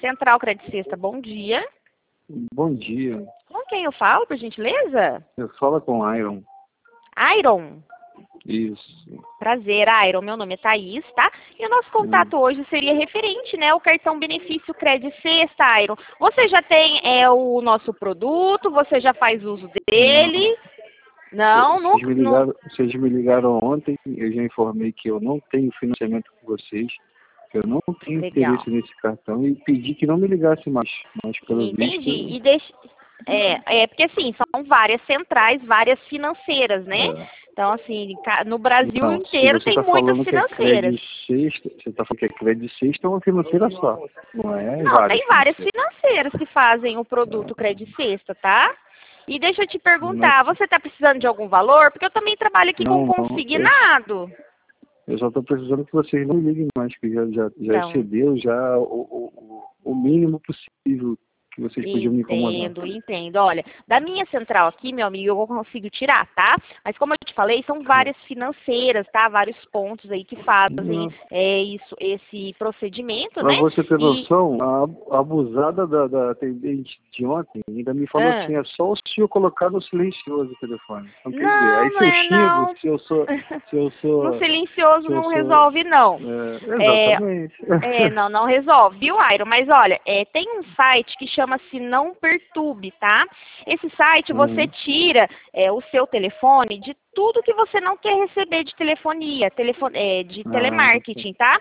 Central Crédito Sexta, bom dia. Bom dia. Com quem eu falo, por gentileza? Eu falo com Iron. Iron. Isso. Prazer, Iron. Meu nome é Thaís, tá? E o nosso contato hoje seria referente, né, ao cartão benefício Crédito Sexta, Iron. Você já tem o nosso produto? Você já faz uso dele? Não, Vocês me ligaram ontem, eu já informei que eu não tenho financiamento com vocês, que eu não tenho Legal. interesse nesse cartão e pedi que não me ligasse mais. Mas pelo Entendi. visto... E deixa... porque assim, são várias centrais, várias financeiras, né? Então, assim, no Brasil Não, inteiro se você tem tá muitas falando que é financeiras. Crédito Sexta, você está falando que é Crédito Sexta, é uma financeira só. Não é Não, tem várias financeiras. financeiras que fazem o produto Crédito Sexta, tá? E deixa eu te perguntar, Mas, você está precisando de algum valor? Porque eu também trabalho aqui com não, consignado. eu só estou precisando que vocês não liguem mais, que já Então, excedeu já o mínimo possível que vocês podiam me incomodar. entendo. Olha, da minha central aqui, meu amigo, eu consigo tirar, tá? Mas como eu te falei, são várias financeiras, tá? Vários pontos aí que fazem esse procedimento, Para né? você ter E... noção, a abusada da atendente de ontem ainda me falou assim, é só o senhor colocar no silencioso o telefone. Então, quer dizer, aí Não se eu é xingo, não. se eu sou... No silencioso Se eu não sou resolve, não. exatamente. Não resolve, viu, Airo? Mas olha, tem um site que chama-se Não Perturbe, tá? Esse site você tira o seu telefone de tudo que você não quer receber de telefonia, de telemarketing, tá?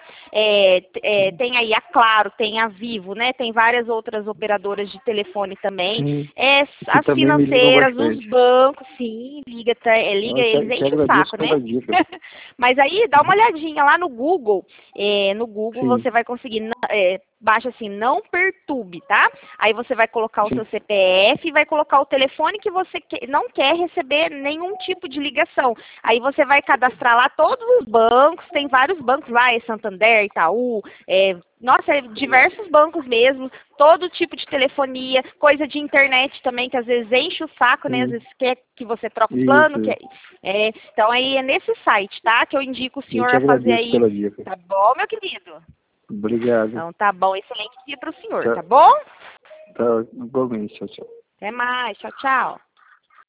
Tem aí a Claro, tem a Vivo, né? Tem várias outras operadoras de telefone também. Sim, As também me ligam financeiras, os bastante. bancos, sim, liga, eles Te enchem o agradeço saco, né? pela dica. Mas aí dá uma olhadinha lá no Google. No Google Sim, você vai conseguir, baixa assim, Não Perturbe, tá? Aí você vai colocar o sim. seu CPF e vai colocar o telefone que você não quer receber nenhum tipo de ligação. Aí você vai cadastrar lá todos os bancos, tem vários bancos lá, Santander, Itaú, diversos bancos mesmo, todo tipo de telefonia, coisa de internet também, que às vezes enche o saco, né? Às vezes quer que você troque o plano. Isso. Então aí é nesse site, tá? Que eu indico o Eu senhor te a fazer agradeço aí. pela dica. Tá bom, meu querido? Obrigado. Então tá bom, excelente dia para o senhor, Tá, tá bom? tá, igualmente, tchau, tchau. Até mais, tchau, tchau.